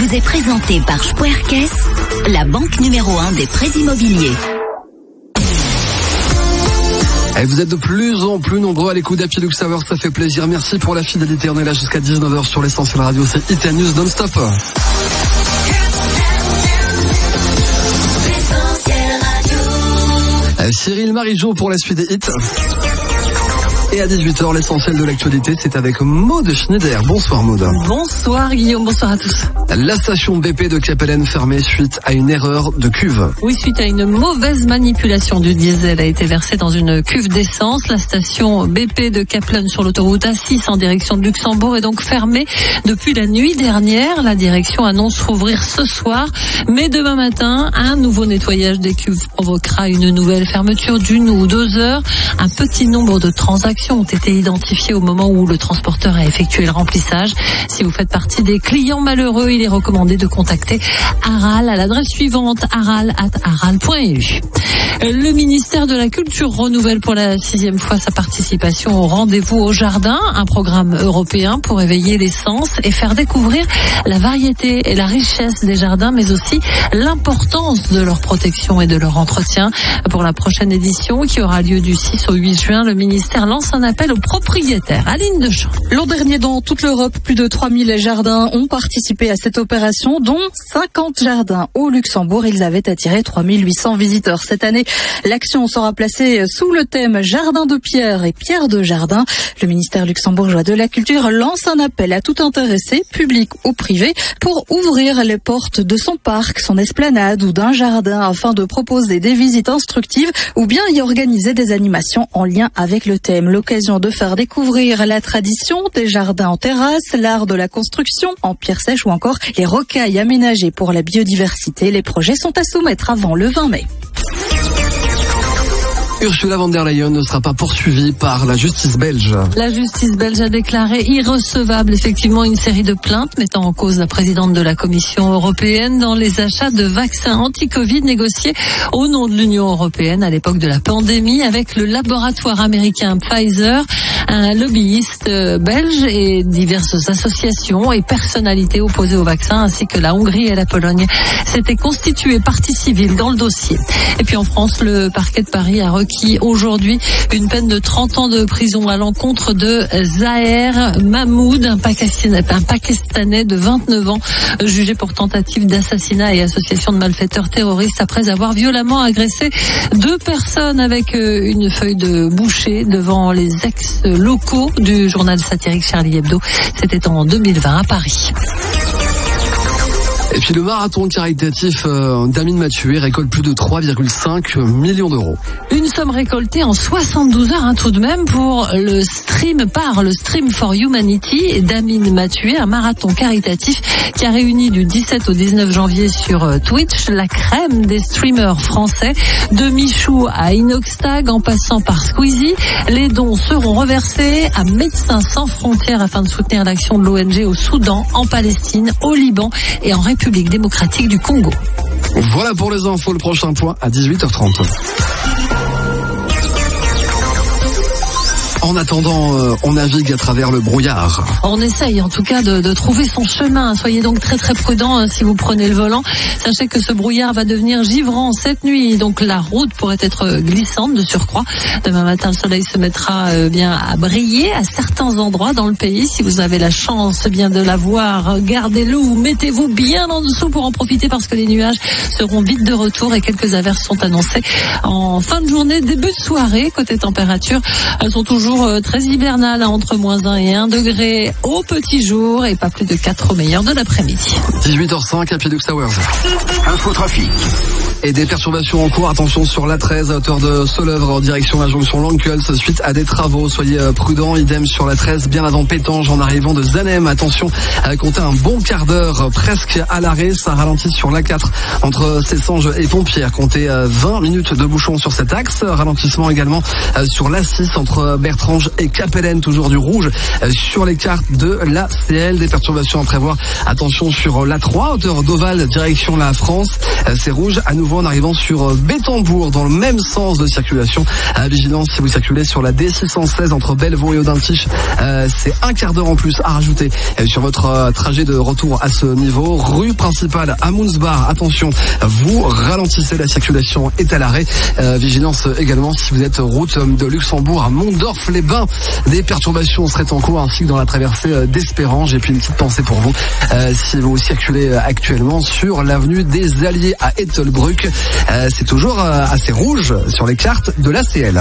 vous est présenté par Spuerkes, la banque numéro 1 des prêts immobiliers. Et vous êtes de plus en plus nombreux à l'écoute d'Happy Lux Hour, ça fait plaisir. Merci pour la fidélité. On est là jusqu'à 19h sur l'Essentiel Radio. C'est Hit News non-stop. Cyril Marigeau pour la suite des hits. Et à 18h, l'essentiel de l'actualité, c'est avec Maud Schneider. Bonsoir Maud. Bonsoir Guillaume, bonsoir à tous. La station BP de Capellen fermée suite à une erreur de cuve. Oui, suite à une mauvaise manipulation du diesel a été versé dans une cuve d'essence. La station BP de Capellen sur l'autoroute A6 en direction de Luxembourg est donc fermée depuis la nuit dernière. La direction annonce rouvrir ce soir, mais demain matin, un nouveau nettoyage des cuves provoquera une nouvelle fermeture d'1 ou 2 heures. Un petit nombre de transactions ont été identifiées au moment où le transporteur a effectué le remplissage. Si vous faites partie des clients malheureux, il est recommandé de contacter Aral à l'adresse suivante, aral@aral.eu. Le ministère de la Culture renouvelle pour la 6e fois sa participation au Rendez-vous au Jardin, un programme européen pour éveiller les sens et faire découvrir la variété et la richesse des jardins, mais aussi l'importance de leur protection et de leur entretien. Pour la prochaine édition, qui aura lieu du 6 au 8 juin, le ministère lance un appel aux propriétaires. Aline Deschamps. L'an dernier, dans toute l'Europe, plus de 3000 jardins ont participé à cette opération, dont 50 jardins au Luxembourg. Ils avaient attiré 3800 visiteurs. Cette année, l'action sera placée sous le thème Jardin de pierre et pierre de jardin. Le ministère luxembourgeois de la Culture lance un appel à tout intéressé, public ou privé, pour ouvrir les portes de son parc, son esplanade ou d'un jardin afin de proposer des visites instructives ou bien y organiser des animations en lien avec le thème. L'occasion de faire découvrir la tradition des jardins en terrasse, l'art de la construction en pierre sèche ou encore les rocailles aménagées pour la biodiversité. Les projets sont à soumettre avant le 20 mai. Ursula von der Leyen ne sera pas poursuivie par la justice belge. La justice belge a déclaré irrecevable effectivement une série de plaintes mettant en cause la présidente de la Commission européenne dans les achats de vaccins anti-Covid négociés au nom de l'Union européenne à l'époque de la pandémie avec le laboratoire américain Pfizer, un lobbyiste belge et diverses associations et personnalités opposées au vaccin ainsi que la Hongrie et la Pologne s'étaient constituées partie civile dans le dossier. Et puis en France, le parquet de Paris a requis aujourd'hui une peine de 30 ans de prison à l'encontre de Zaher Mahmoud, un Pakistanais de 29 ans, jugé pour tentative d'assassinat et association de malfaiteurs terroristes après avoir violemment agressé 2 personnes avec une feuille de boucher devant les ex-locaux du journal satirique Charlie Hebdo. C'était en 2020 à Paris. Et puis le marathon caritatif d'Amine Mathieu récolte plus de 3,5 millions d'euros. Une somme récoltée en 72 heures, tout de même, pour le Stream for Humanity d'Amine Mathieu, un marathon caritatif qui a réuni du 17 au 19 janvier sur Twitch la crème des streamers français, de Michou à Inoxtag en passant par Squeezie. Les dons seront reversés à Médecins sans frontières afin de soutenir l'action de l'ONG au Soudan, en Palestine, au Liban et en République démocratique du Congo. Voilà pour les infos, le prochain point à 18h30. En attendant, on navigue à travers le brouillard. On essaye en tout cas de trouver son chemin. Soyez donc très très prudents si vous prenez le volant. Sachez que ce brouillard va devenir givrant cette nuit, donc la route pourrait être glissante de surcroît. Demain matin, le soleil se mettra bien à briller à certains endroits dans le pays. Si vous avez la chance bien de la voir, gardez-le ou mettez-vous bien en dessous pour en profiter parce que les nuages seront vite de retour et quelques averses sont annoncées en fin de journée, début de soirée. Côté température, elles sont toujours très hivernales, entre -1 et 1 degré au petit jour et pas plus de 4 au meilleur de l'après-midi. 18h05 à Pilux Towers. Infotrafic. Et des perturbations en cours, attention sur l'A13 à hauteur de Soleuvre en direction de la jonction Lanquels suite à des travaux. Soyez prudents, idem sur l'A13 bien avant Pétange en arrivant de Zanem. Attention à compter un bon quart d'heure presque à l'arrêt. Ça ralentit sur l'A4 entre Cessanges et Pompierre. Comptez 20 minutes de bouchon sur cet axe. Ralentissement également sur l'A6 entre Berthe Bertrange et Capellen, toujours du rouge sur les cartes de la CL. Des perturbations à prévoir. Attention sur l'A3, hauteur d'Oval, direction la France. C'est rouge à nouveau en arrivant sur Bétambourg, dans le même sens de circulation. Vigilance si vous circulez sur la D616 entre Bellevaux et Audintiche. C'est un quart d'heure en plus à rajouter sur votre trajet de retour à ce niveau. Rue principale à Mounsbar, attention, vous ralentissez, la circulation est à l'arrêt. Vigilance également si vous êtes route de Luxembourg à Mondorf-les-Bains. Des perturbations seraient en cours ainsi que dans la traversée d'Espérange. Et puis une petite pensée pour vous si vous circulez actuellement sur l'avenue des Alliés à Ettelbruck. C'est toujours assez rouge sur les cartes de l'ACL.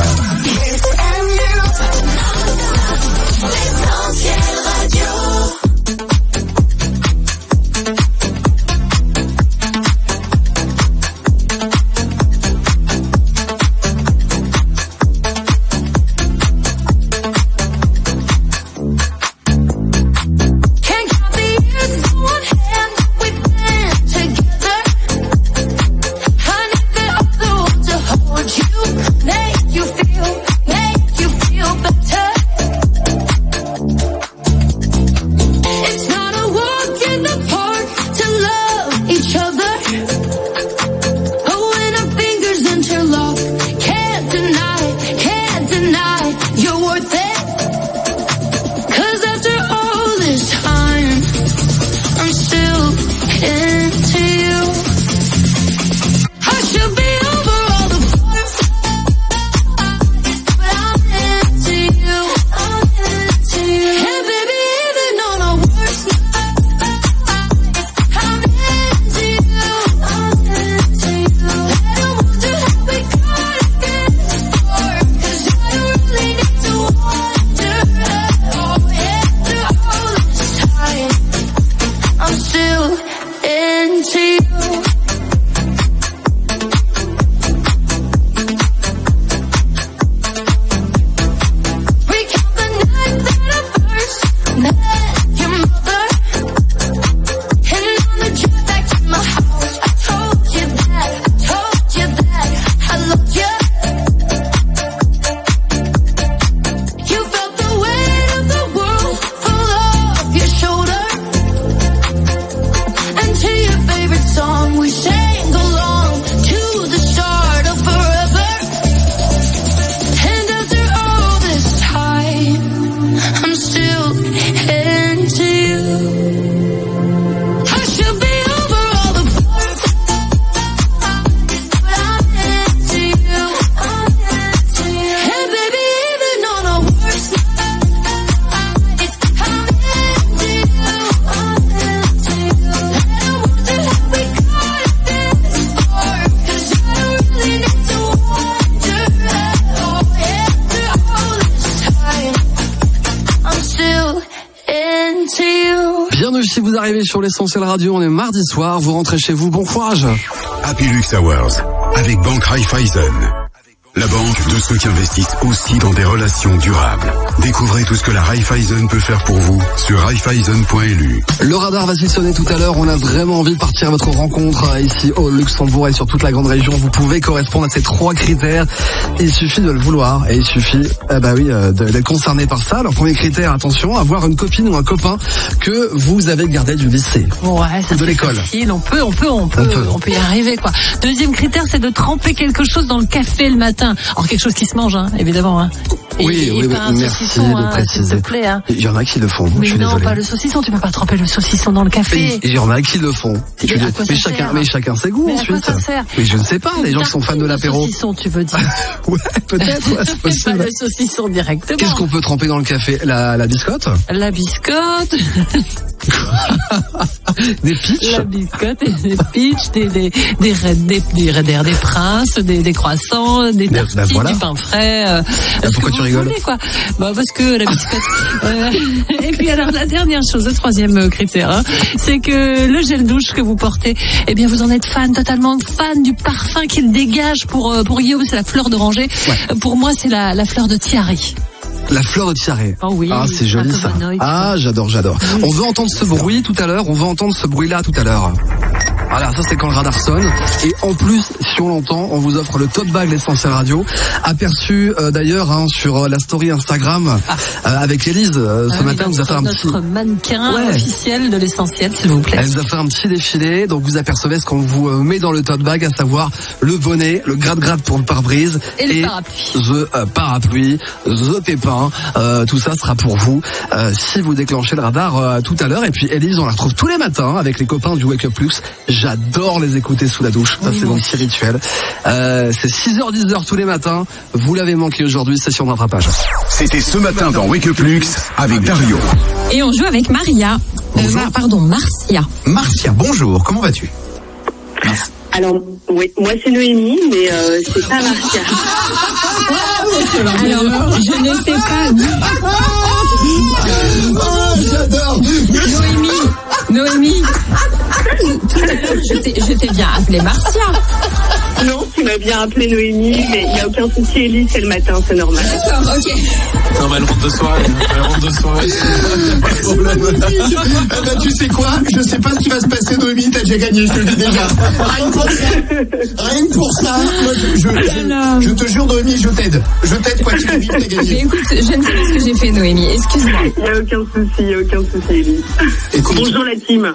Si vous arrivez sur l'Essentiel Radio, on est mardi soir, vous rentrez chez vous, bon courage. Happy Lux Hours, avec Banque Raiffeisen. La banque de ceux qui investissent aussi dans des relations durables. Découvrez tout ce que la Raiffeisen peut faire pour vous sur raiffeisen.lu. Le radar va sonner tout à l'heure. On a vraiment envie de partir à votre rencontre ici au Luxembourg et sur toute la grande région. Vous pouvez correspondre à ces 3 critères. Il suffit de le vouloir et il suffit, d'être concerné par ça. Alors, premier critère, attention, avoir une copine ou un copain que vous avez gardé du lycée. Ouais, ça de l'école. Facile. On peut y arriver, quoi. Deuxième critère, c'est de tremper quelque chose dans le café le matin. Alors quelque chose qui se mange, hein, évidemment. Hein. Oui, merci de préciser. S'il te plaît, hein. Il y en a qui le font. Mais je suis non, désolé. pas le saucisson. Tu peux pas tremper le saucisson dans le café. Il y en a qui le font. Mais chacun ses goûts ensuite. À quoi ça sert? Mais je ne sais pas. Les gens qui sont fans de l'apéro. Le saucisson, tu veux dire? Ouais, peut-être. Ouais, c'est possible. Pas le saucisson directement. Qu'est-ce qu'on peut tremper dans le café? La biscotte? La biscotte. Des pitchs? La biscotte, des pitchs, des raiders, des princes, des croissants, des tartines, voilà. Du pain frais. Pourquoi tu rigoles? Voulez, quoi. Parce que la biscotte. Et puis alors la dernière chose, le troisième critère, hein, c'est que le gel douche que vous portez, eh bien vous en êtes totalement fan du parfum qu'il dégage. Pour Guillaume, c'est la fleur d'oranger. Ouais. Pour moi, c'est la fleur de tiari. La fleur de tiare. Oh oui, ah, c'est joli ça. Bonnoï, ah, j'adore. Oui. On veut entendre ce bruit tout à l'heure. On veut entendre ce bruit-là tout à l'heure. Voilà, ça c'est quand le radar sonne. Et en plus, si on l'entend, on vous offre le tote bag l'Essentiel Radio. Aperçu d'ailleurs sur la story Instagram avec Élise. Ce matin, vous a fait un petit... Notre mannequin officiel de l'Essentiel, s'il vous plaît. Elle vous a fait un petit défilé. Donc vous apercevez ce qu'on vous met dans le tote bag, à savoir le bonnet, le gratte-gratte pour le pare-brise et le parapluie. The parapluie, the pépin. Tout ça sera pour vous si vous déclenchez le radar tout à l'heure. Et puis Élise, on la retrouve tous les matins avec les copains du Wake Up Plus. J'adore les écouter sous la douche. Ça, c'est mon petit rituel. C'est 6h-10h tous les matins. Vous l'avez manqué aujourd'hui, session de rattrapage. C'était ce matin dans Wake Up Lux avec Dario. Et on joue avec Maria. Marcia. Marcia, bonjour. Comment vas-tu? Alors, oui, moi c'est Noémie, mais c'est pas Marcia. Alors, je ne sais pas. J'adore. Noémie. Je t'ai bien appelé Marcia. Non, tu m'as bien appelé Noémie, mais il n'y a aucun souci, Élise, c'est le matin, c'est normal. D'accord, ok. Non, mais elle rentre de soirée. Pas de problème. Eh ben, tu sais quoi? Je sais pas ce qui va se passer, Noémie, t'as déjà gagné, je te le dis déjà. Rien que pour ça. Moi, je te jure, Noémie, je t'aide. Je t'aide, quoi qu'il arrive, t'as gagné. Mais écoute, je ne sais pas ce que j'ai fait, Noémie. Excuse-moi. Il n'y a aucun souci, Élise. Écoute, bonjour la team.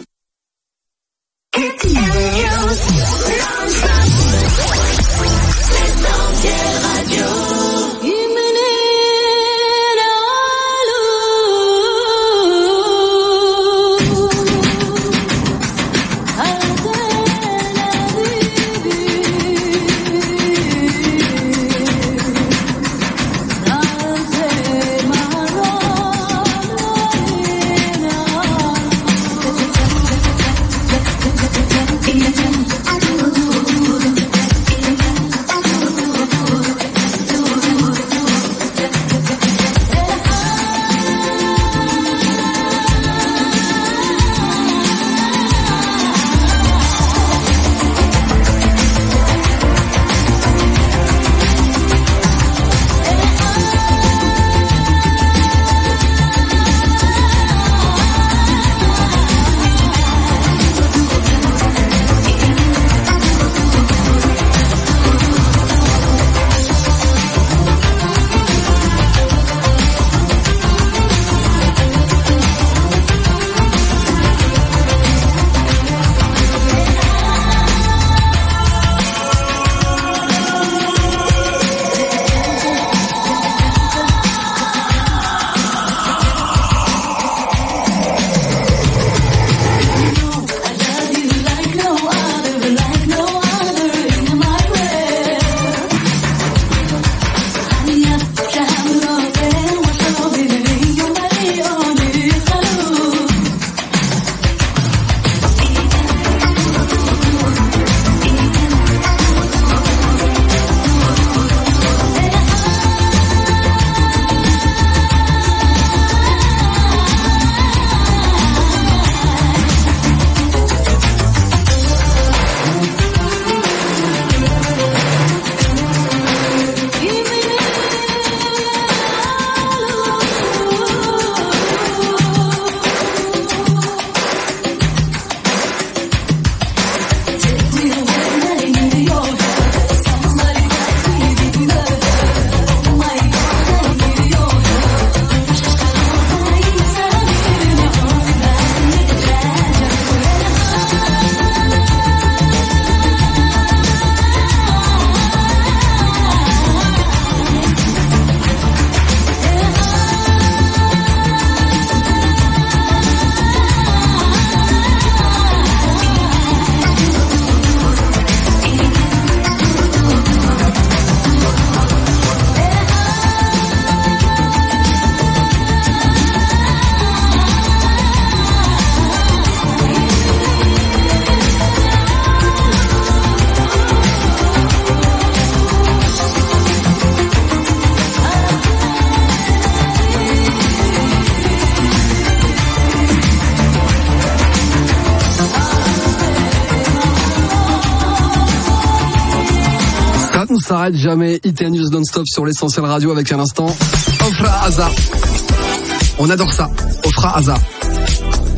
On s'arrête jamais. IT News non-stop sur l'Essentiel Radio avec un instant Ofra Haza. On adore ça. Ofra Haza.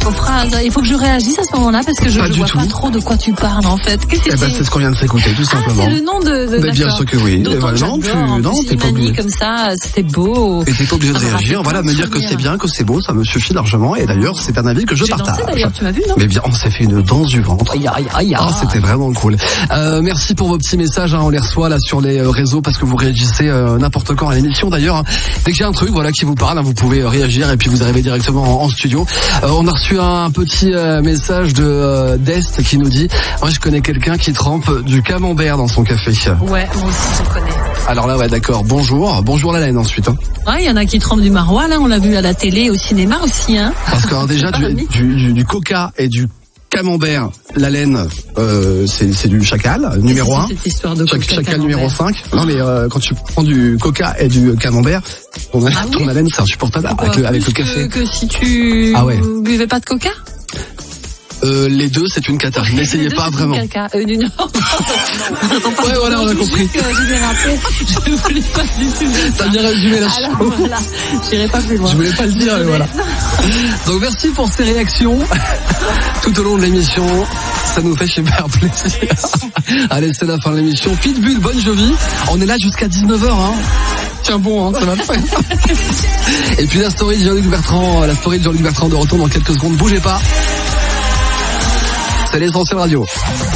aux phrases. Il faut que je réagisse à ce moment-là parce que je ne vois pas trop de quoi tu parles en fait. Qu'est-ce que c'est ce qu'on vient de s'écouter, tout simplement. C'est le nom de mais bien sûr que oui. Non, t'es pas obligé. Comme ça, c'était beau. Et t'es pas obligé de réagir. Voilà, me dire que c'est bien, que c'est beau, ça me suffit largement. Et d'ailleurs, c'est un avis que je partage. Dansé, d'ailleurs, tu m'as vu, non? Mais bien, on s'est fait une danse du ventre. C'était vraiment cool. Merci pour vos petits messages. On les reçoit là sur les réseaux parce que vous réagissez n'importe quand à l'émission. D'ailleurs, dès que j'ai un truc, voilà, qui vous parle, vous pouvez réagir et puis vous arrivez directement en studio. On a reçu un petit message de Dest qui nous dit: moi, je connais quelqu'un qui trempe du camembert dans son café. Ouais, moi aussi je connais. Alors là, ouais, d'accord. Bonjour la laine ensuite. Ouais, il y en a qui trempent du maroilles, là, on l'a vu à la télé, au cinéma aussi, hein. Parce que déjà du coca et du camembert, la laine, c'est du chacal, numéro 1. Cette histoire de chacal numéro 5. Non mais quand tu prends du coca et du camembert, ton haleine c'est insupportable avec le café. Que si tu buvais pas de coca? Les deux, c'est une cata. N'essayez pas vraiment. Ouais, voilà, on a compris. Je voulais pas du tout. T'as bien résumé la chose. Voilà. J'irai pas plus loin. Je voulais pas le dire, mais voilà. Donc merci pour ces réactions tout au long de l'émission. Ça nous fait super plaisir. Allez, c'est la fin de l'émission. Pitbull, Bon Jovi. On est là jusqu'à 19h, hein. Tiens bon, ça va le faire. Et puis la story de Jean-Luc Bertrand de retour dans quelques secondes. Bougez pas. C'est l'Essentiel Radio.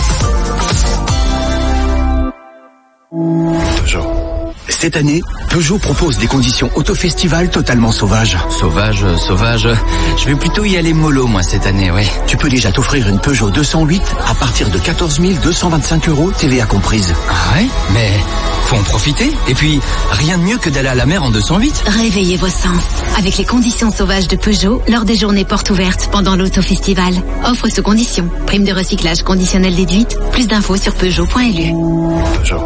Peugeot. Cette année, Peugeot propose des conditions auto-festival totalement sauvages. Sauvage. Je vais plutôt y aller mollo, moi, cette année, ouais. Tu peux déjà t'offrir une Peugeot 208 à partir de 14 225 €, TVA comprise. Ah ouais? Mais faut en profiter. Et puis, rien de mieux que d'aller à la mer en 208. Réveillez vos sens avec les conditions sauvages de Peugeot lors des journées portes ouvertes pendant l'Auto-Festival. Offre sous condition. Prime de recyclage conditionnelle déduite. Plus d'infos sur Peugeot.lu. Peugeot.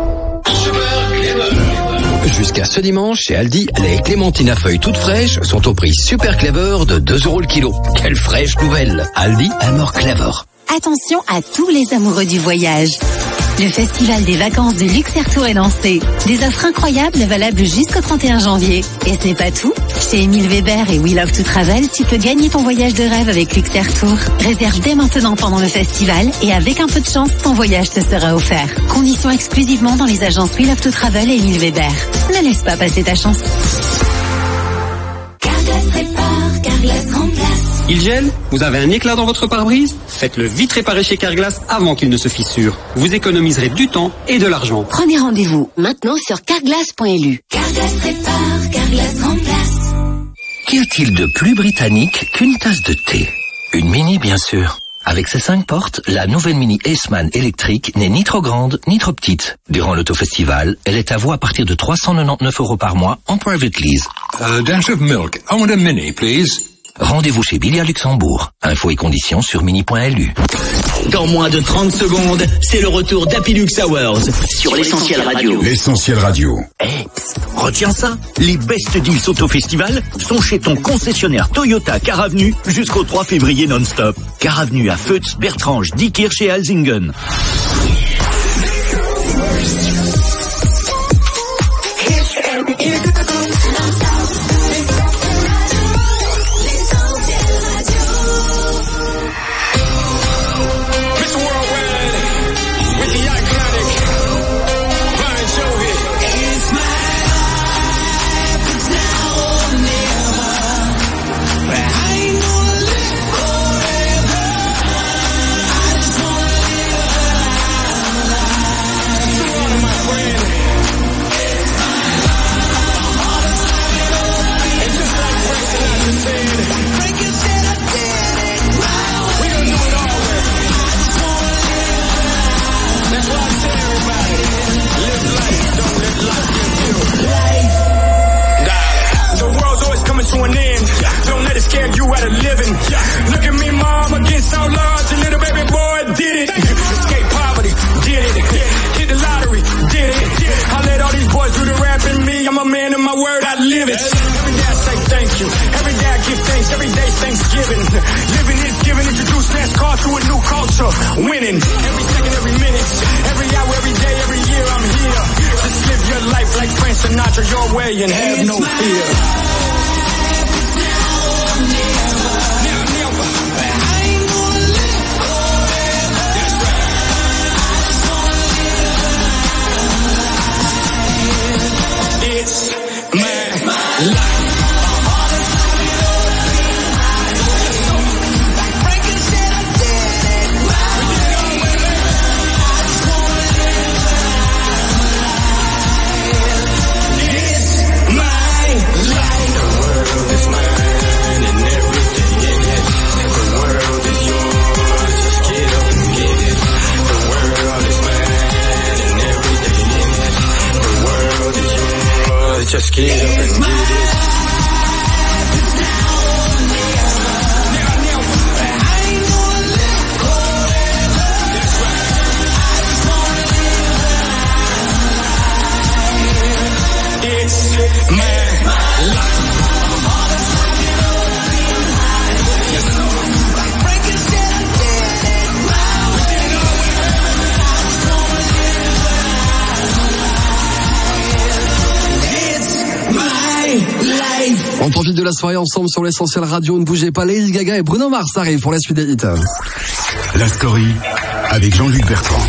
Jusqu'à ce dimanche, chez Aldi, les clémentines à feuilles toutes fraîches sont au prix super clever de 2 € le kilo. Quelle fraîche nouvelle! Aldi, more clever. Attention à tous les amoureux du voyage. Le festival des vacances de Luxe Air Tour est lancé. Des offres incroyables valables jusqu'au 31 janvier. Et ce n'est pas tout. Chez Émile Weber et We Love to Travel, tu peux gagner ton voyage de rêve avec Luxe Air Tour. Réserve dès maintenant pendant le festival et avec un peu de chance, ton voyage te sera offert. Conditions exclusivement dans les agences We Love to Travel et Émile Weber. Ne laisse pas passer ta chance. Carglass répare, Carglass remplace. Il gèle? Vous avez un éclat dans votre pare-brise? Faites-le vite réparer chez Carglass avant qu'il ne se fissure. Vous économiserez du temps et de l'argent. Prenez rendez-vous maintenant sur carglass.lu. Carglass répare, Carglass remplace. Qu'y a-t-il de plus britannique qu'une tasse de thé? Une Mini, bien sûr. Avec ses 5 portes, la nouvelle Mini Aceman électrique n'est ni trop grande, ni trop petite. Durant l'Auto-Festival, elle est à vous à partir de 399 € par mois en private lease. Dash of milk. I want a Mini, please. Rendez-vous chez Billy à Luxembourg. Infos et conditions sur mini.lu. Dans moins de 30 secondes, c'est le retour d'Happy Lux Hours sur l'Essentiel Radio. L'Essentiel Radio. Retiens ça, les best deals Auto-Festival sont chez ton concessionnaire Toyota Car Avenue jusqu'au 3 février non-stop. Car Avenue à Feutz, Bertrange, Diekirch et Alzingen. To an end. Don't let it scare you out of living. Look at me, mom, against so large, a little baby boy did it. Escape poverty, did it. Hit the lottery, did it. I let all these boys do the rapping. Me, I'm a man of my word, I live it. Every day I say thank you. Every day I give thanks. Every day's Thanksgiving. Living is giving. Introduce NASCAR to a new culture. Winning. Every second, every minute. Every hour, every day, every year, I'm here. Just live your life like Frank Sinatra your way and have no fear. get up and get it. On profite de la soirée ensemble sur l'Essentiel Radio. Ne bougez pas, Lady Gaga et Bruno Mars arrivent pour la suite des hits. La story avec Jean-Luc Bertrand.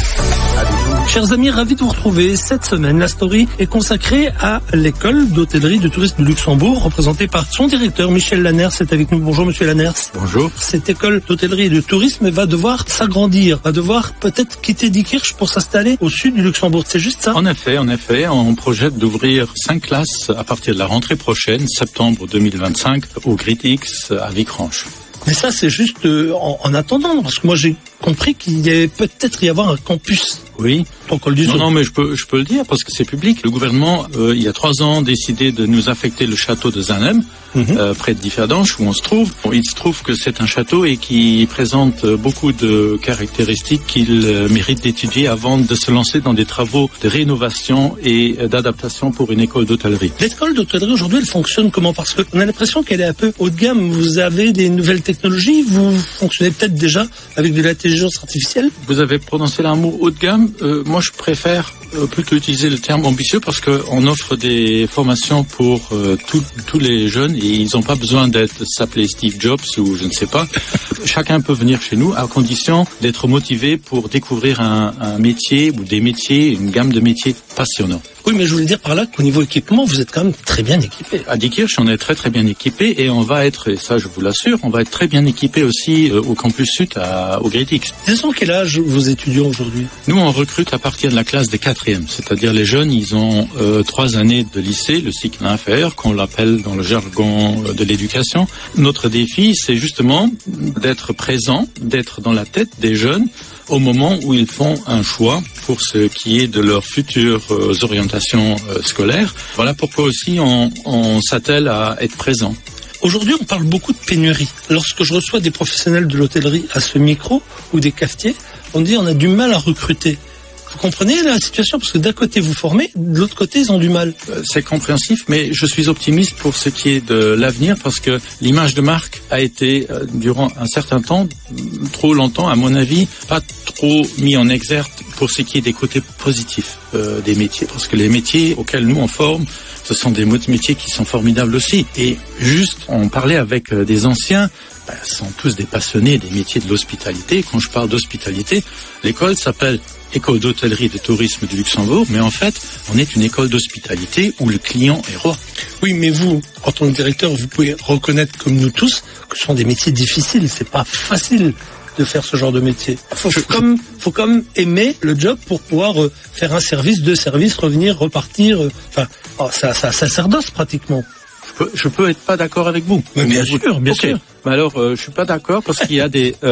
Chers amis, ravi de vous retrouver. Cette semaine, la story est consacrée à l'école d'hôtellerie de tourisme de Luxembourg, représentée par son directeur, Michel Lanners. C'est avec nous. Bonjour, monsieur Lanners. Bonjour. Cette école d'hôtellerie et de tourisme va devoir s'agrandir, va devoir peut-être quitter Diekirch pour s'installer au sud du Luxembourg. C'est juste ça? En effet, on projette d'ouvrir 5 classes à partir de la rentrée prochaine, septembre 2025, au Gritix à Vicranche. Mais ça, c'est juste en attendant, parce que moi j'ai compris qu'il y avait peut-être y avoir un campus. Oui. Non, mais je peux le dire parce que c'est public. Le gouvernement, il y a 3 ans, décidé de nous affecter le château de Zanem, près de Differdange, où on se trouve. Bon, il se trouve que c'est un château et qui présente beaucoup de caractéristiques qu'il mérite d'étudier avant de se lancer dans des travaux de rénovation et d'adaptation pour une école d'hôtellerie. L'école d'hôtellerie aujourd'hui, elle fonctionne comment? Parce qu'on a l'impression qu'elle est un peu haut de gamme. Vous avez des nouvelles technologies, vous fonctionnez peut-être déjà avec de l'intelligence artificielle. Vous avez prononcé le mot haut de gamme. Moi, je préfère plutôt utiliser le terme ambitieux parce qu'on offre des formations pour tous les jeunes et ils n'ont pas besoin s'appeler Steve Jobs ou je ne sais pas. Chacun peut venir chez nous à condition d'être motivé pour découvrir un métier ou des métiers, une gamme de métiers passionnants. Oui, mais je voulais dire par là qu'au niveau équipement, vous êtes quand même très bien équipé. À Diekirch, on est très très bien équipé et on va être, et ça je vous l'assure, on va être très bien équipé aussi au campus sud au Gritix. Ils ont quel âge vos étudiants aujourd'hui? Nous, on recrute à partir de la classe des 4e, c'est-à-dire les jeunes, ils ont 3 années de lycée, le cycle inférieur, qu'on l'appelle dans le jargon de l'éducation. Notre défi, c'est justement d'être présent, d'être dans la tête des jeunes au moment où ils font un choix pour ce qui est de leurs futures orientations scolaires. Voilà pourquoi aussi on s'attelle à être présent. Aujourd'hui, on parle beaucoup de pénurie. Lorsque je reçois des professionnels de l'hôtellerie à ce micro ou des cafetiers, on dit on a du mal à recruter. Vous comprenez la situation? Parce que d'un côté vous formez, de l'autre côté ils ont du mal. C'est compréhensif, mais je suis optimiste pour ce qui est de l'avenir parce que l'image de marque a été, durant un certain temps, trop longtemps, à mon avis, pas trop mis en exergue pour ce qui est des côtés positifs des métiers. Parce que les métiers auxquels nous on forme, ce sont des métiers qui sont formidables aussi. Et juste, on parlait avec des anciens, sont tous des passionnés des métiers de l'hospitalité. Quand je parle d'hospitalité, l'école s'appelle École d'hôtellerie et de tourisme du Luxembourg, mais en fait, on est une école d'hospitalité où le client est roi. Oui, mais vous, en tant que directeur, vous pouvez reconnaître comme nous tous que ce sont des métiers difficiles. C'est pas facile de faire ce genre de métier. Faut comme aimer le job pour pouvoir faire un service, 2 services, revenir, repartir. Ça sacerdoce pratiquement. Je peux être pas d'accord avec vous. Mais bien sûr. Mais alors, je suis pas d'accord parce qu'il y a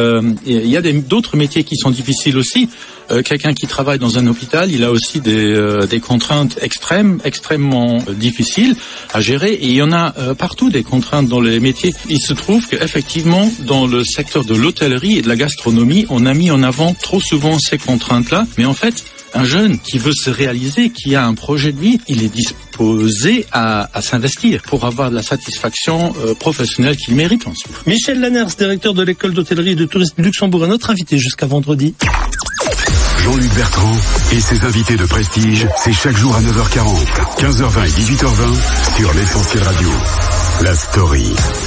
d'autres métiers qui sont difficiles aussi. Quelqu'un qui travaille dans un hôpital, il a aussi des contraintes extrêmement difficiles à gérer. Et il y en a partout des contraintes dans les métiers. Il se trouve qu'effectivement, dans le secteur de l'hôtellerie et de la gastronomie, on a mis en avant trop souvent ces contraintes-là. Mais en fait, un jeune qui veut se réaliser, qui a un projet de vie, il est disposé à s'investir pour avoir de la satisfaction professionnelle qu'il mérite ensuite. Michel Lanners, directeur de l'école d'hôtellerie et de tourisme du Luxembourg, est notre invité jusqu'à vendredi. Jean-Luc Bertrand et ses invités de prestige, c'est chaque jour à 9h40, 15h20 et 18h20 sur l'Essentiel Radio. La story.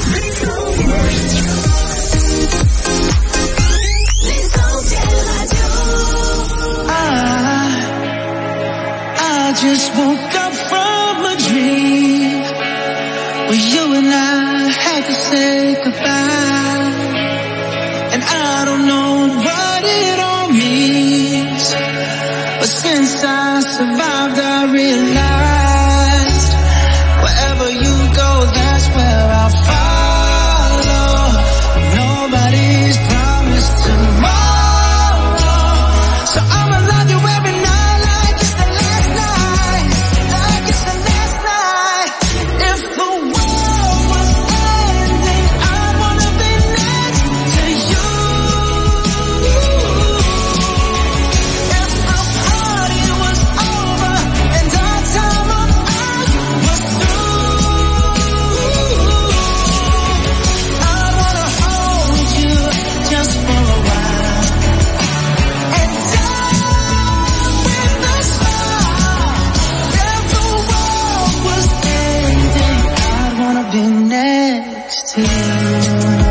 I just woke up from a dream where you and I had to say goodbye, and I don't know what it all means, but since I survived I realized wherever you go, that's where I'll follow. Nobody's promised tomorrow, so I'ma love you every night like it's the last night, like it's the last night. to you.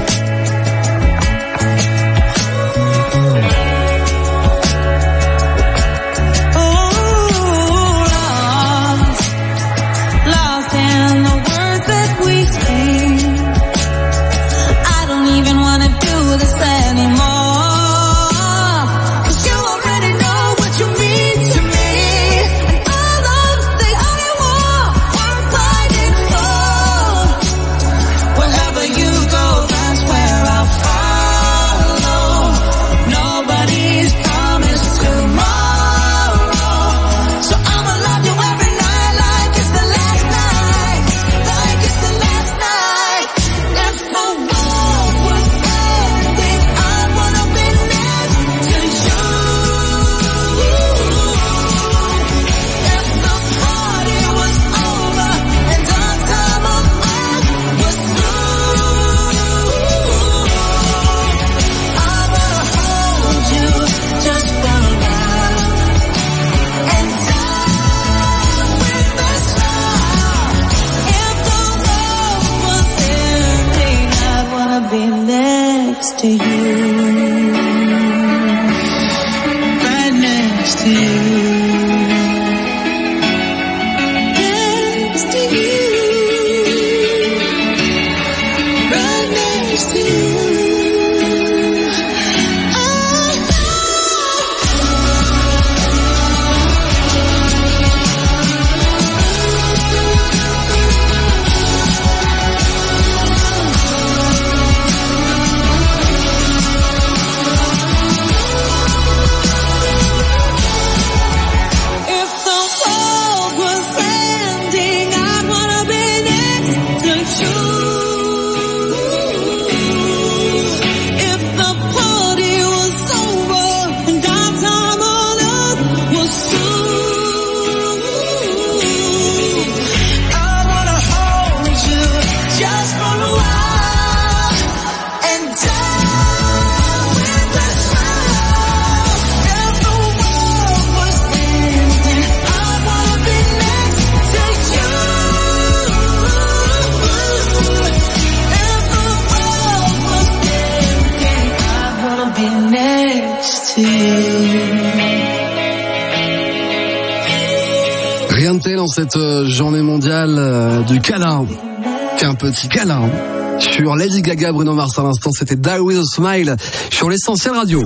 To you, right next to you, next to you, right next to you. Rien de tel en cette journée mondiale du câlin qu'un petit câlin. Sur Lady Gaga, Bruno Mars à l'instant, c'était Die With A Smile sur l'Essentiel Radio.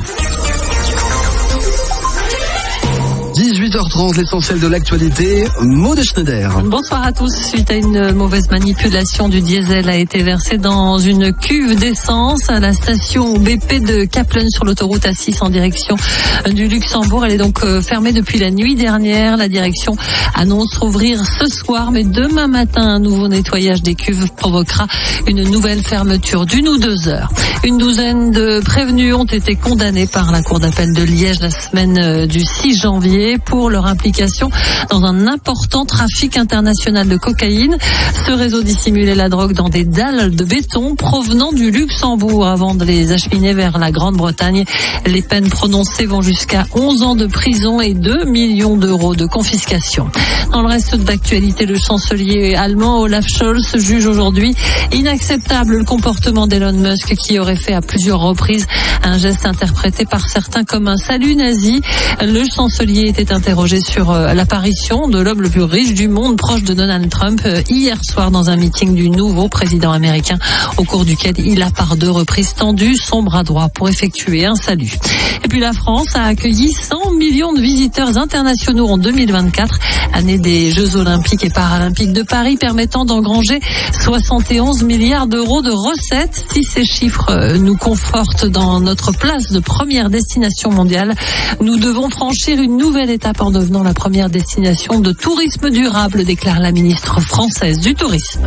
18h30, l'essentiel de l'actualité, Maud Schneider. Bonsoir à tous. Suite à une mauvaise manipulation du diesel a été versé dans une cuve d'essence à la station BP de Kaplan sur l'autoroute A6 en direction du Luxembourg. Elle est donc fermée depuis la nuit dernière. La direction annonce rouvrir ce soir, mais demain matin, un nouveau nettoyage des cuves provoquera une nouvelle fermeture d'1 ou 2 heures. Une douzaine de prévenus ont été condamnés par la Cour d'appel de Liège la semaine du 6 janvier pour leur implication dans un important trafic international de cocaïne. Ce réseau dissimulait la drogue dans des dalles de béton provenant du Luxembourg avant de les acheminer vers la Grande-Bretagne. Les peines prononcées vont jusqu'à 11 ans de prison et 2 millions d'euros de confiscation. Dans le reste de l'actualité, le chancelier allemand Olaf Scholz juge aujourd'hui inacceptable le comportement d'Elon Musk qui aurait fait à plusieurs reprises un geste interprété par certains comme un salut nazi. Le chancelier était interrogé sur l'apparition de l'homme le plus riche du monde proche de Donald Trump hier soir dans un meeting du nouveau président américain au cours duquel il a par 2 reprises tendu son bras droit pour effectuer un salut. Et puis la France a accueilli 100 millions de visiteurs internationaux en 2024, année des Jeux Olympiques et Paralympiques de Paris, permettant d'engranger 71 milliards d'euros de recettes. Si ces chiffres nous confortent dans notre place de première destination mondiale, nous devons franchir une nouvelle étape en devenant la première destination de tourisme durable, déclare la ministre française du Tourisme.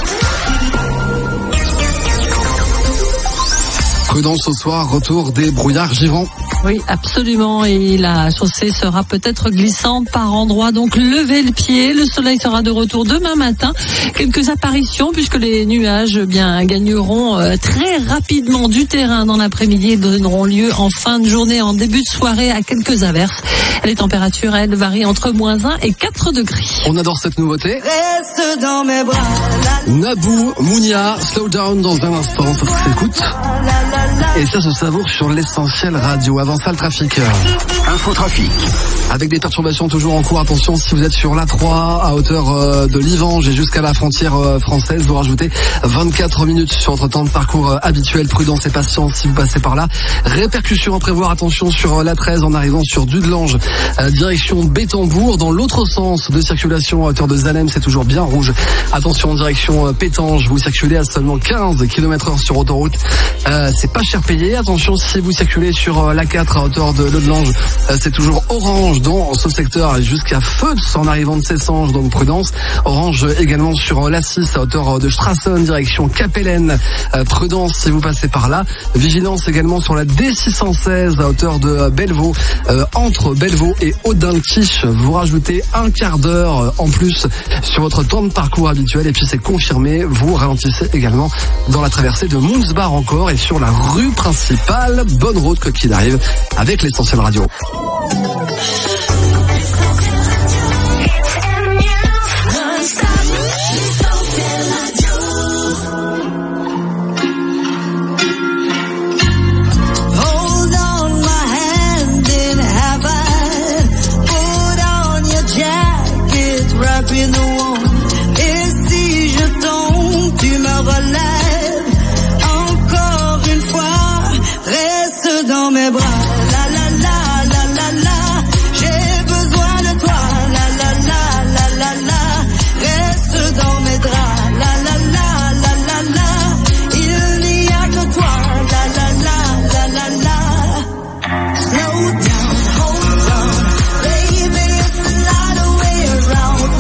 Prudence ce soir, retour des brouillards givrants. Oui, absolument. Et la chaussée sera peut-être glissante par endroits. Donc, levez le pied. Le soleil sera de retour demain matin. Quelques apparitions puisque les nuages gagneront très rapidement du terrain dans l'après-midi et donneront lieu en fin de journée, en début de soirée à quelques averses. Les températures, elles, varient entre -1 et 4 degrés. On adore cette nouveauté. Reste dans mes bras. Nabou, Mounia, Slow Down dans un instant, ça s'écoute. Et ça se savoure sur l'essentiel radio. Avant ça, le trafic. Infotrafic. Avec des perturbations toujours en cours. Attention, si vous êtes sur l'A3 à hauteur de Livange et jusqu'à la frontière française, vous rajoutez 24 minutes sur votre temps de parcours habituel. Prudence et patience si vous passez par là. Répercussions à prévoir. Attention sur l'A13 en arrivant sur Dudelange, direction Bétambourg. Dans l'autre sens de circulation à hauteur de Zanem, c'est toujours bien rouge. Attention en direction Pétange, vous circulez à seulement 15 km/h sur autoroute. C'est pas cher payé. Attention si vous circulez sur l'A4 à hauteur de Leudelange, c'est toujours orange dans ce secteur jusqu'à Feutz en arrivant de Cessanges, donc prudence. Orange également sur l'A6 à hauteur de Strassen, direction Capellen. Prudence si vous passez par là. Vigilance également sur la D616 à hauteur de Bellevaux, entre Bellevaux et Audinquiche. Vous rajoutez un quart d'heure en plus sur votre temps de parcours habituel et puis c'est confirmé, vous ralentissez également dans la traversée de Mounsbar encore et sur la rue principale. Bonne route quoi qu'il arrive avec l'essentiel radio. Et si je tombe, tu me relèves. Encore une fois, reste dans mes bras. La la la la la la, j'ai besoin de toi. La la la la la la, reste dans mes draps. La la la la la la, il n'y a que toi. La la la la la la, slow down, hold on, baby, it's not a way around.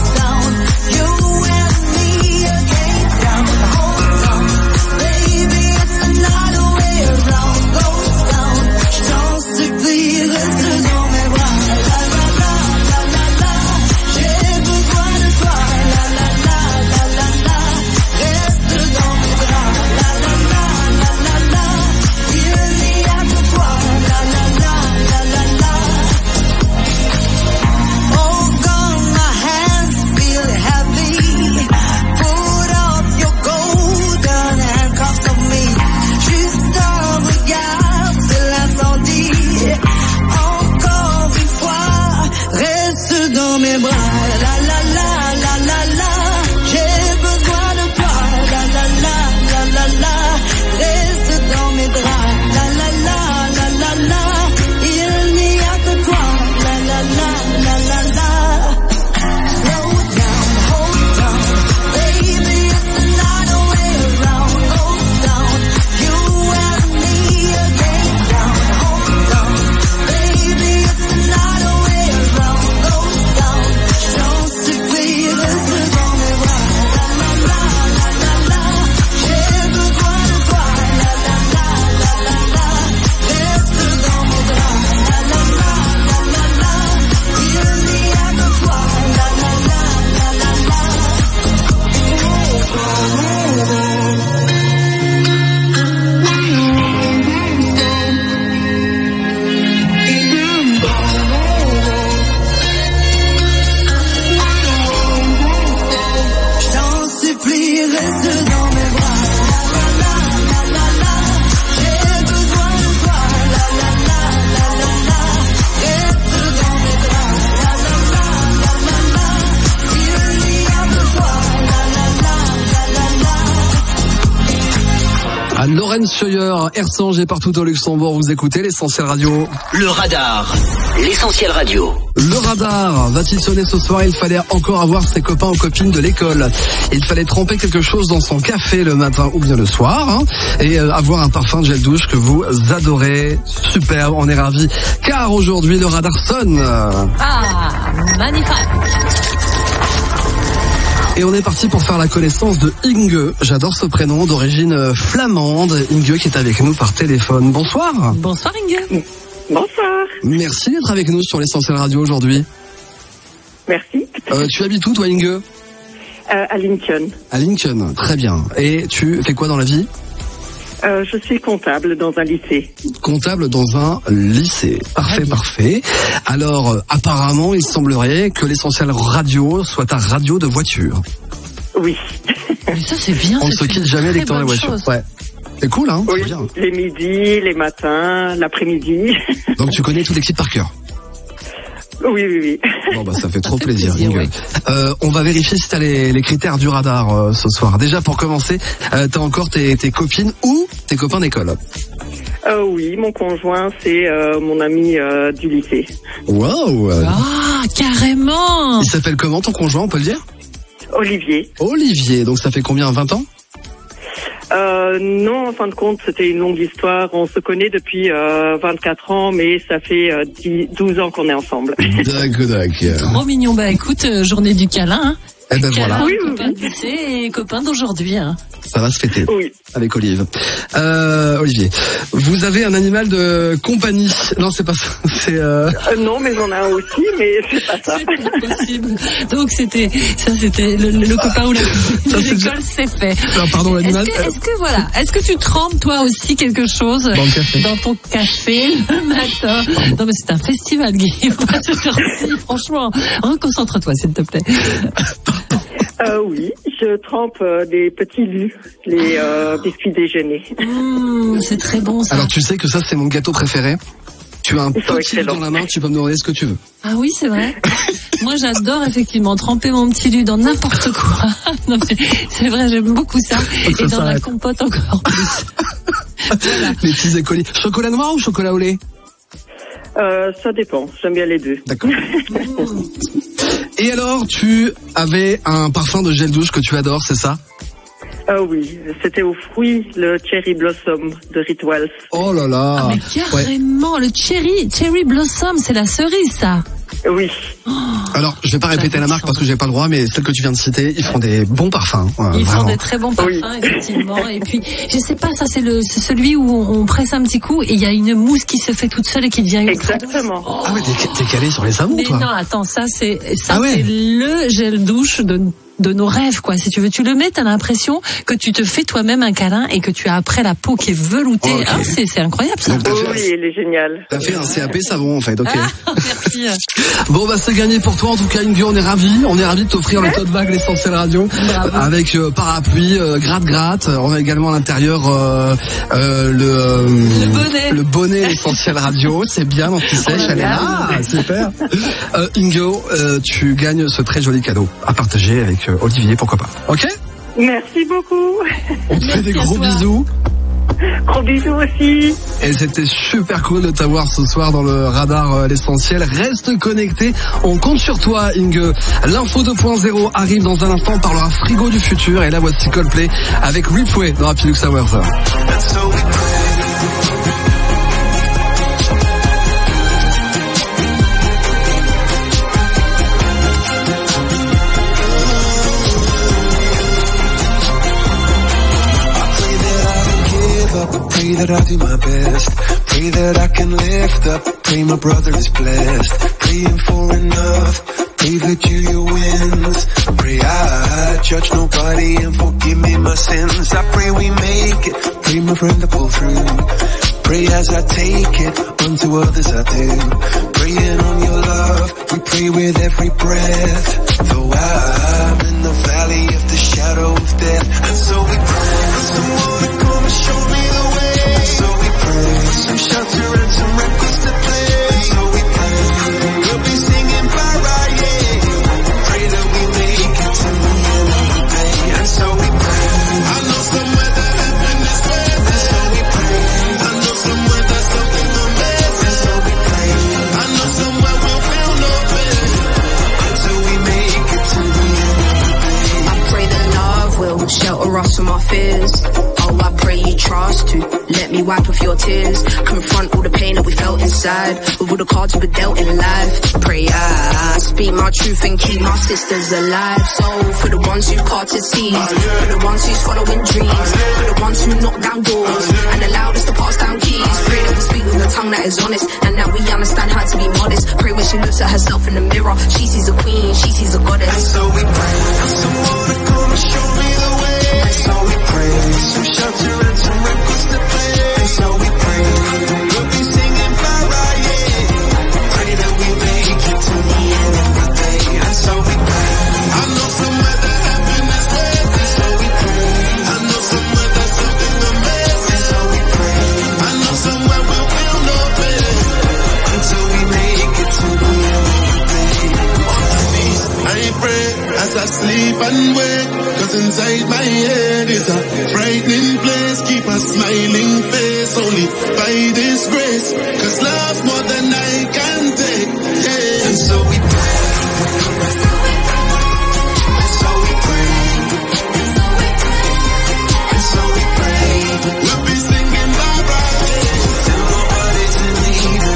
Lorraine Scheuer, Ersange et partout au Luxembourg, vous écoutez l'essentiel radio. Le radar, l'essentiel radio. Le radar va-t-il sonner ce soir? Il fallait encore avoir ses copains ou copines de l'école. Il fallait tremper quelque chose dans son café le matin ou bien le soir, hein, et avoir un parfum de gel douche que vous adorez. Superbe, on est ravis. Car aujourd'hui, le radar sonne. Ah, magnifique. Et on est parti pour faire la connaissance de Inge. J'adore ce prénom d'origine flamande. Inge qui est avec nous par téléphone. Bonsoir. Bonsoir Inge. Bonsoir. Merci d'être avec nous sur l'essentiel radio aujourd'hui. Merci. Tu habites où toi Inge? À Lincoln. À Lincoln, très bien. Et tu fais quoi dans la vie? Je suis comptable dans un lycée. Comptable dans un lycée. Parfait, parfait. Alors, apparemment, il semblerait que l'essentiel radio soit ta radio de voiture. Oui. Mais ça, c'est bien. On ne se quitte jamais dès que t'es dans la voiture. Ouais. C'est cool, hein? Oui, c'est bien. les midis, les matins, l'après-midi. Donc tu connais tous les titres par cœur? Oui. Bon bah ça fait trop plaisir. Ouais. On va vérifier si t'as les critères du radar ce soir. Déjà pour commencer, t'as encore tes copines ou tes copains d'école? Oui, mon conjoint, c'est mon ami du lycée. Waouh! Ah, carrément! Il s'appelle comment ton conjoint, on peut le dire? Olivier, donc ça fait combien, 20 ans? Non, en fin de compte, c'était une longue histoire. On se connaît depuis 24 ans, mais ça fait 12 ans qu'on est ensemble. D'accord. Trop mignon. Bah écoute, journée du câlin. Hein. Eh ben câlin, voilà. copain du lycée et copain d'aujourd'hui. Hein. Ça va se fêter. Oui. Avec Olive. Olivier, vous avez un animal de compagnie? Non, c'est pas ça. C'est non, mais j'en ai un aussi, mais c'est pas ça. C'est pas possible. Donc c'était le copain ou la copine d'école, c'est fait. Non, pardon, l'animal. Est-ce que tu trempes toi aussi quelque chose dans ton café le matin? Non, mais c'est un festival, Guillaume. Franchement, concentre-toi, s'il te plaît. Oui, je trempe des petits lus, les biscuits déjeuner. C'est très bon ça. Alors tu sais que ça c'est mon gâteau préféré. Tu as un petit lus dans la main, tu peux me demander ce que tu veux. Ah oui, c'est vrai. Moi j'adore effectivement tremper mon petit lus dans n'importe quoi. Non, c'est vrai, j'aime beaucoup ça. Et dans la compote encore plus. Voilà. Les petits écoliers. Chocolat noir ou chocolat au lait? Ça dépend, j'aime bien les deux. D'accord. Et alors, tu avais un parfum de gel douche que tu adores, c'est ça? Oui, c'était aux fruits, le Cherry Blossom de Rituals. Oh là là. Ah mais carrément, le Cherry Blossom, c'est la cerise ça. Oui. Alors, je vais pas répéter la marque parce que j'ai pas le droit, mais celle que tu viens de citer, ils font des bons parfums. Ils vraiment. font des très bons parfums, effectivement. Et puis, je sais pas, ça c'est celui où on presse un petit coup et il y a une mousse qui se fait toute seule et qui devient exactement. Ah ouais, t'es calé sur les savons, toi. Mais non, attends, ça c'est le gel douche de nos rêves, quoi. Si tu veux, tu le mets, t'as l'impression que tu te fais toi-même un câlin et que tu as après la peau qui est veloutée. Okay. Hein, c'est incroyable, ça. Oui, il est génial. T'as fait un CAP savon, en fait, ok. Merci. Bon, bah, c'est gagné pour toi. En tout cas, Ingo, on est ravis de t'offrir le tote bag l'Essentiel Radio. Bravo. Avec parapluie, gratte-gratte. On a également à l'intérieur le bonnet Essentiel Radio. C'est bien, dans petit sèche. Elle est là. Super. Ingo, tu gagnes ce très joli cadeau à partager avec Olivier, pourquoi pas. Ok? Merci beaucoup. On te fait des gros bisous. Gros bisous aussi. Et c'était super cool de t'avoir ce soir dans le radar l'Essentiel. Reste connecté, on compte sur toi, Inge. L'info 2.0 arrive dans un instant, on parlera frigo du futur. Et là voici Coldplay avec Ripway dans Happy Lux Hours. Pray that I do my best. Pray that I can lift up. Pray my brother is blessed. Praying for enough. Pray that you wins. Pray I judge nobody and forgive me my sins. I pray we make it. Pray my friend to pull through. Pray as I take it. Unto others I do. Praying on your love. We pray with every breath. Though I'm in the valley of the shadow of death. And so we pray for someone to come and show me the way. So we pray for some shelter and some records to play. So we pray we'll be singing Pariah. Pray that we make it to the end of the day. And so we pray. I know somewhere that heaven is waiting. And so we pray. I know somewhere that something amazing. And so we pray. I know somewhere we'll feel no pain until we make it to the end of the day. I pray that love will shelter us from our fears. Oh, I pray you trust to let me wipe off your tears. Confront all the pain that we felt inside with all the cards we were dealt in life. Pray I speak my truth and keep my sisters alive. So for the ones who've parted seas, for the ones who's following dreams, for the ones who knock down doors and allowed us to pass down keys. Pray that we speak with a tongue that is honest and that we understand how to be modest. Pray when she looks at herself in the mirror, she sees a queen, she sees a goddess. And so we pray for someone to come and show me the way. And so we pray some shelter and some records to play. And so we pray we'll be singing Pariah. Pray that we make it to the end of the day. And so we pray. I know somewhere that heaven is waiting. yeah, this a frightening place. Keep a smiling face only by this grace. Cause love more than I can take. Yeah. And so we pray. And so we pray. And so we pray. We'll be singing bye-bye. Tell nobody to leave.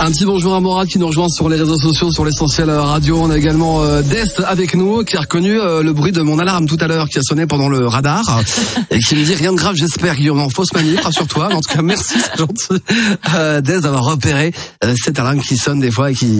Un petit bonjour à Morad qui nous rejoint sur les réseaux sociaux, sur l'Essentiel Radio. On a également Dest avec nous qui a reconnu le bruit de mon alarme tout à l'heure qui a sonné pendant le radar et qui me dit rien de grave, j'espère Guillaume, en fausse manip, rassure-toi. En tout cas, merci, c'est gentil Dest d'avoir repéré cette alarme qui sonne des fois et qui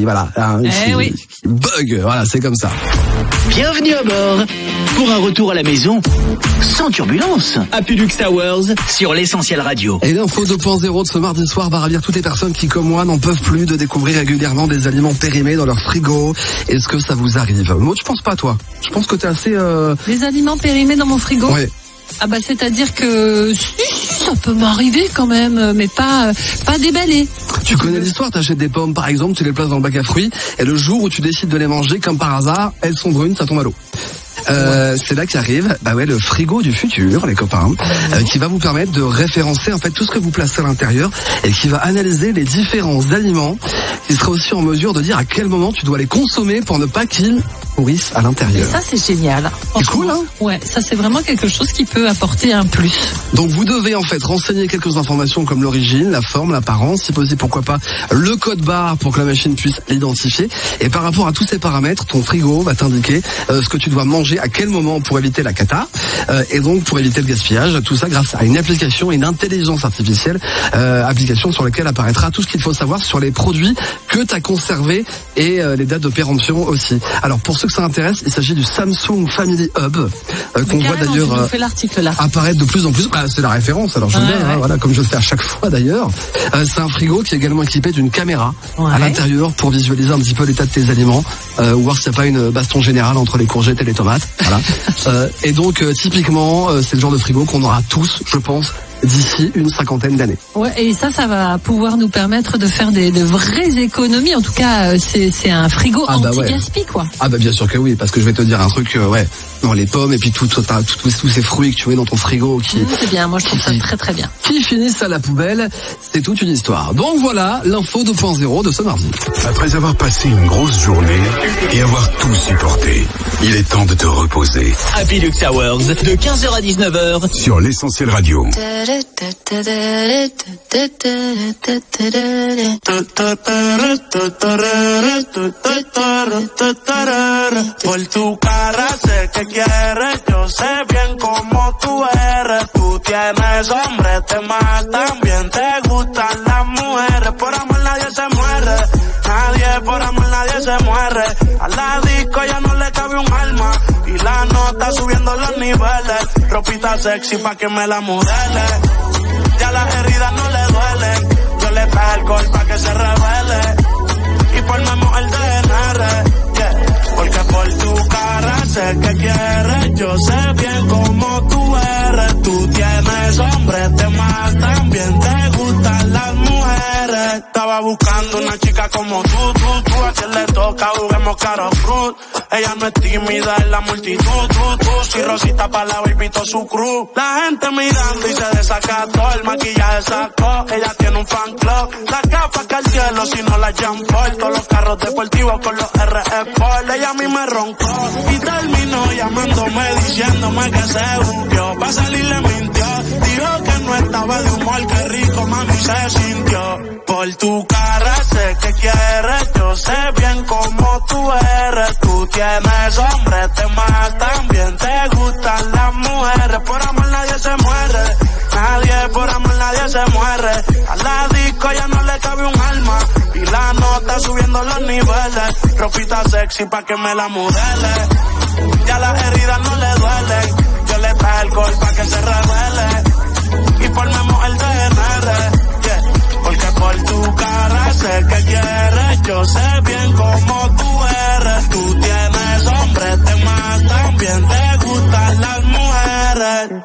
qui bug. Voilà, c'est comme ça. Bienvenue à bord pour un retour à la maison sans turbulence. Happy Lux Towers sur l'Essentiel Radio. Et l'info 2.0 de ce mardi soir va ravir toutes les personnes qui, comme moi, n'en peuvent plus de découvrir régulièrement des aliments périmés dans leur frigo. Est-ce que ça vous arrive? Maud, je pense pas, toi. Je pense que t'es assez... Les aliments périmés dans mon frigo? Ouais. Ah bah c'est-à-dire que ça peut m'arriver quand même, mais pas déballé. Tu connais l'histoire, t'achètes des pommes par exemple, tu les places dans le bac à fruits, et le jour où tu décides de les manger, comme par hasard, elles sont brunes, ça tombe à l'eau. C'est là qu'arrive le frigo du futur, les copains, qui va vous permettre de référencer en fait tout ce que vous placez à l'intérieur et qui va analyser les différents aliments, qui sera aussi en mesure de dire à quel moment tu dois les consommer pour ne pas qu'ils pourrissent à l'intérieur. Et ça c'est génial. C'est cool, hein? Ouais, ça c'est vraiment quelque chose qui peut apporter un plus. Donc vous devez en fait renseigner quelques informations comme l'origine, la forme, l'apparence, si possible pourquoi pas le code barre pour que la machine puisse l'identifier. Et par rapport à tous ces paramètres, ton frigo va t'indiquer ce que tu dois manger à quel moment pour éviter la cata et donc pour éviter le gaspillage. Tout ça grâce à une application et une intelligence artificielle, application sur laquelle apparaîtra tout ce qu'il faut savoir sur les produits que tu as conservés et les dates de péremption aussi. Alors pour ceux que ça intéresse, il s'agit du Samsung Family Hub qu'on voit d'ailleurs apparaître de plus en plus. C'est la référence, alors je le donne, voilà, comme je le fais à chaque fois d'ailleurs. C'est un frigo qui est également équipé d'une caméra à l'intérieur pour visualiser un petit peu l'état de tes aliments, ou voir s'il n'y a pas une baston générale entre les courgettes et les tomates. Voilà. Et donc typiquement, c'est le genre de frigo qu'on aura tous, je pense, d'ici une 50aine d'années. Ouais, et ça va pouvoir nous permettre de faire de vraies économies. En tout cas, c'est un frigo anti-gaspi, quoi. Ah bah bien sûr que oui, parce que je vais te dire un truc, non, les pommes et puis tous ces fruits que tu mets dans ton frigo c'est bien, moi je trouve ça très très bien. Qui finissent à la poubelle, c'est toute une histoire. Donc voilà, l'info 2.0 de ce mardi. Après avoir passé une grosse journée et avoir tout supporté, il est temps de te reposer. Happy Lux Hours de 15h à 19h sur l'Essentiel Radio. Por tu cara sé que quieres, yo sé bien cómo tú eres. Tú tienes hombre, te más también te gustan las mujeres. Por amor nadie se muere, por amor nadie se muere. A la disco ya no le cabe un alma y la nota subiendo los niveles. Ropita sexy pa' que me la modele. Ya las heridas no le duelen. Yo le traje alcohol pa' que se revele y formemos el DNR. Porque por tu cara sé que quieres, yo sé bien cómo tú eres. Tú tienes hombre, te más también te gustan las mujeres. Estaba buscando una chica como tú, a quien le toca juguemos caro fruit. Ella no es tímida en la multitud, tú, si Rosita pa' la baby todo su crew. La gente mirando y se desacató, el maquillaje sacó, ella tiene un fan club. Las gafas que al cielo si no la Jean-Paul, todos los carros deportivos con los RE Sport. Ella a mí me roncó y terminó llamándome diciéndome que se hundió. Pa' salir le mintió, dijo que no estaba de humor, que rico mami se sintió. Por tu cara sé que quieres, yo sé bien cómo tú eres. Tú tienes hombre, te más también te gustan las mujeres. Por amor nadie se muere, por amor nadie se muere. A la disco ya no le cabe un alma y la nota subiendo los niveles. Ropita sexy pa' que me la modele. Ya las heridas no le duelen. Yo le traje alcohol pa' que se revele y formemos el DNR. Porque por tu cara sé que quieres, yo sé bien cómo tú eres. Tú tienes hombre, te más también te gustan las mujeres.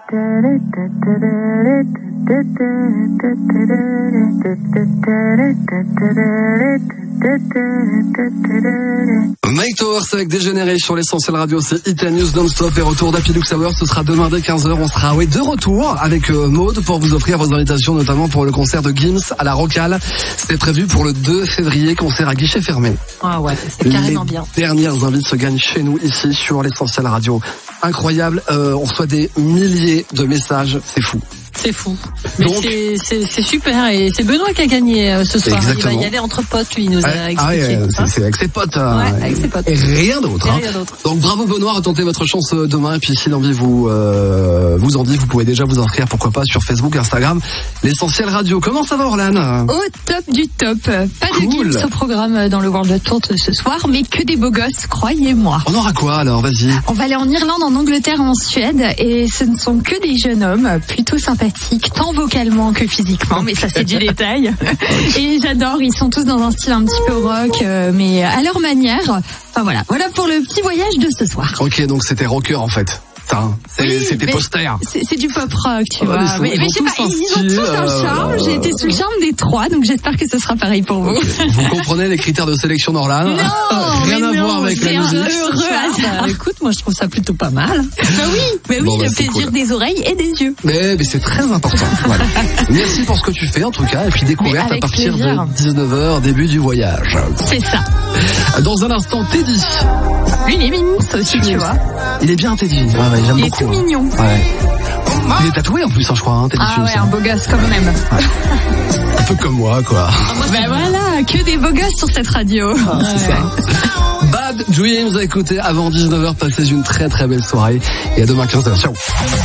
Mike Towers avec Dégénéré sur l'Essentiel Radio, c'est Hit News non-stop et retour d'Happy Lux Hour, ce sera demain dès 15h, on sera de retour avec Maud pour vous offrir vos invitations, notamment pour le concert de Gims à la Rocale. C'est prévu pour le 2 février, concert à guichet fermé. Ah ouais, c'est carrément bien. Les dernières invites se gagnent chez nous ici sur l'Essentiel Radio. Incroyable, on reçoit des milliers de messages, c'est fou. C'est fou. Mais donc, c'est super et c'est Benoît qui a gagné ce soir. Exactement. Il va y aller entre potes, lui, il nous a expliqué. C'est avec ses potes. Ouais, avec ses potes. Et rien d'autre. Donc bravo Benoît, retentez votre chance demain. Et puis si l'envie vous en dit, vous pouvez déjà vous inscrire, pourquoi pas, sur Facebook, Instagram, l'Essentiel Radio. Comment ça va Orlane? Au top du top. Pas de Gims au programme dans le World Tour ce soir, mais que des beaux gosses, croyez-moi. On aura quoi alors? Vas-y. On va aller en Irlande, en Angleterre, en Suède, et ce ne sont que des jeunes hommes plutôt sympathiques, tant vocalement que physiquement, mais ça c'est du détail. Et j'adore, ils sont tous dans un style un petit peu rock, mais à leur manière. Enfin voilà pour le petit voyage de ce soir. Ok, donc c'était rocker en fait. C'était posters. C'est du pop rock, tu vois. Mais je sais pas, ils ont tous un charme. J'ai été sous le charme des trois, donc j'espère que ce sera pareil pour vous. Okay. Vous comprenez les critères de sélection d'Orlane? Rien à voir avec la musique. Écoute, moi je trouve ça plutôt pas mal. Bah oui, le plaisir des oreilles et des yeux. Mais c'est très important. Voilà. Merci pour ce que tu fais en tout cas, et puis découverte à partir de 19h, début du voyage. C'est ça. Dans un instant, Teddy. Lui, il est mignon aussi, tu vois. Il est bien Teddy. Ouais, j'aime il beaucoup. est tout mignon. Ouais. Il est tatoué en plus, je crois. Teddy ouais, un beau gosse comme même. Un peu comme moi, quoi. Ben voilà, que des beaux gosses sur cette radio. C'est ça. Bad Dreams à écouter avant 19h. Passez une très très belle soirée. Et à demain 15h. Ciao.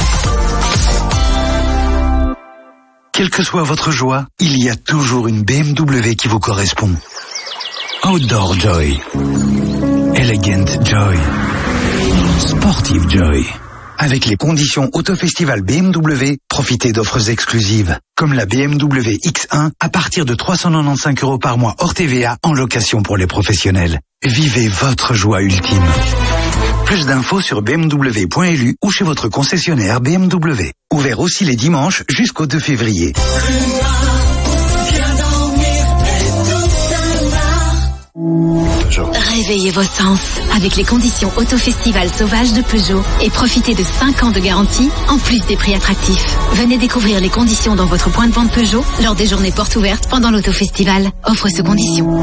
Quelle que soit votre joie, il y a toujours une BMW qui vous correspond. Outdoor Joy. Elegant Joy. Sportive Joy. Avec les conditions Autofestival BMW, profitez d'offres exclusives, comme la BMW X1 à partir de 395 € par mois hors TVA en location pour les professionnels. Vivez votre joie ultime. Plus d'infos sur bmw.lu ou chez votre concessionnaire BMW. Ouvert aussi les dimanches jusqu'au 2 février. Réveillez vos sens avec les conditions Autofestival Sauvage de Peugeot et profitez de 5 ans de garantie en plus des prix attractifs. Venez découvrir les conditions dans votre point de vente Peugeot lors des journées portes ouvertes pendant l'Autofestival. Offre sous conditions.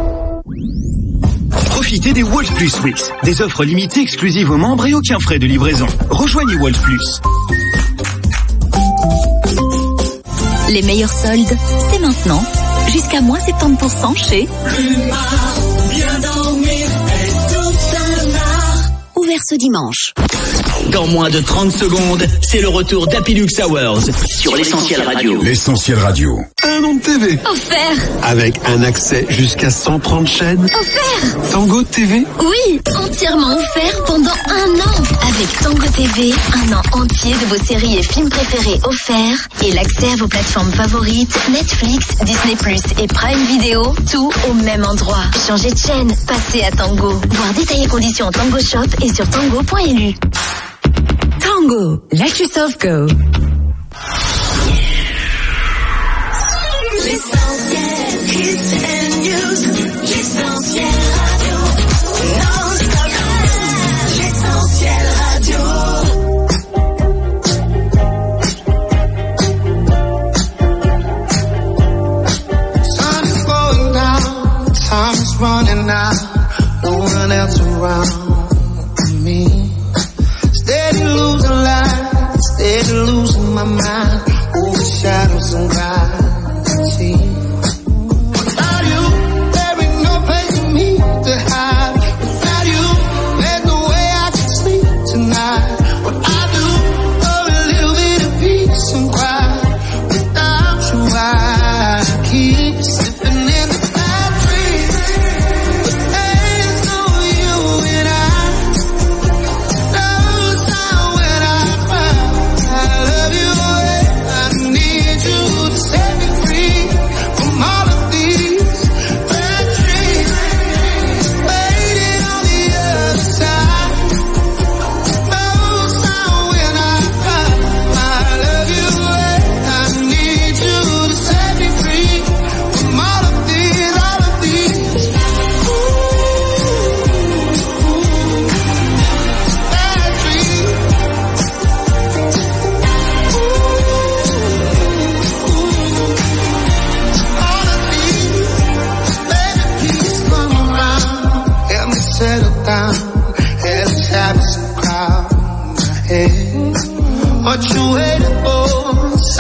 Profitez des Wolf Plus Weeks, des offres limitées exclusives aux membres et aucun frais de livraison. Rejoignez Wolf Plus. Les meilleurs soldes, c'est maintenant. Jusqu'à moins 70% chez Bien dormir et tout ouvert ce dimanche. Dans moins de 30 secondes, c'est le retour d'Happy Lux Hours sur l'Essentiel Radio. L'Essentiel Radio. Un an de TV. Offert. Avec un accès jusqu'à 130 chaînes. Offert. Tango TV. Oui, entièrement offert pendant 1 an. Avec Tango TV, 1 an entier de vos séries et films préférés offerts. Et l'accès à vos plateformes favorites, Netflix, Disney+, et Prime Video, tout au même endroit. Changez de chaîne, passez à Tango. Voir détaillées conditions en Tango Shop et sur tango.lu. Tango, like yourself go. L'essentiel, hits and news. L'essentiel radio. Non-stop. L'essentiel radio. Sun is going down, time is running out. No one else around me. Steady losing light, steady losing my mind. Over shadows and gravity. Without you, there ain't no place for me to hide. Without you, there's no way I can sleep tonight. What I do, a little bit of peace and quiet. Without you, I keep slipping in the bad dreams. But there's no you and I. No sound when I cry. I love you, I need you to set me free from all of these bad dreams. Waiting on the other side. No sound when I cry. I love you, I need you to set me free from all of these, all of these. Bad dreams. All of these, baby, please come around. Help me settle down. Let's have some crowd in my head. What you waiting for?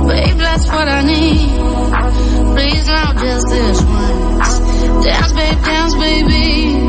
Babe, that's what I need. Please now, just this once. Dance, babe, dance, baby.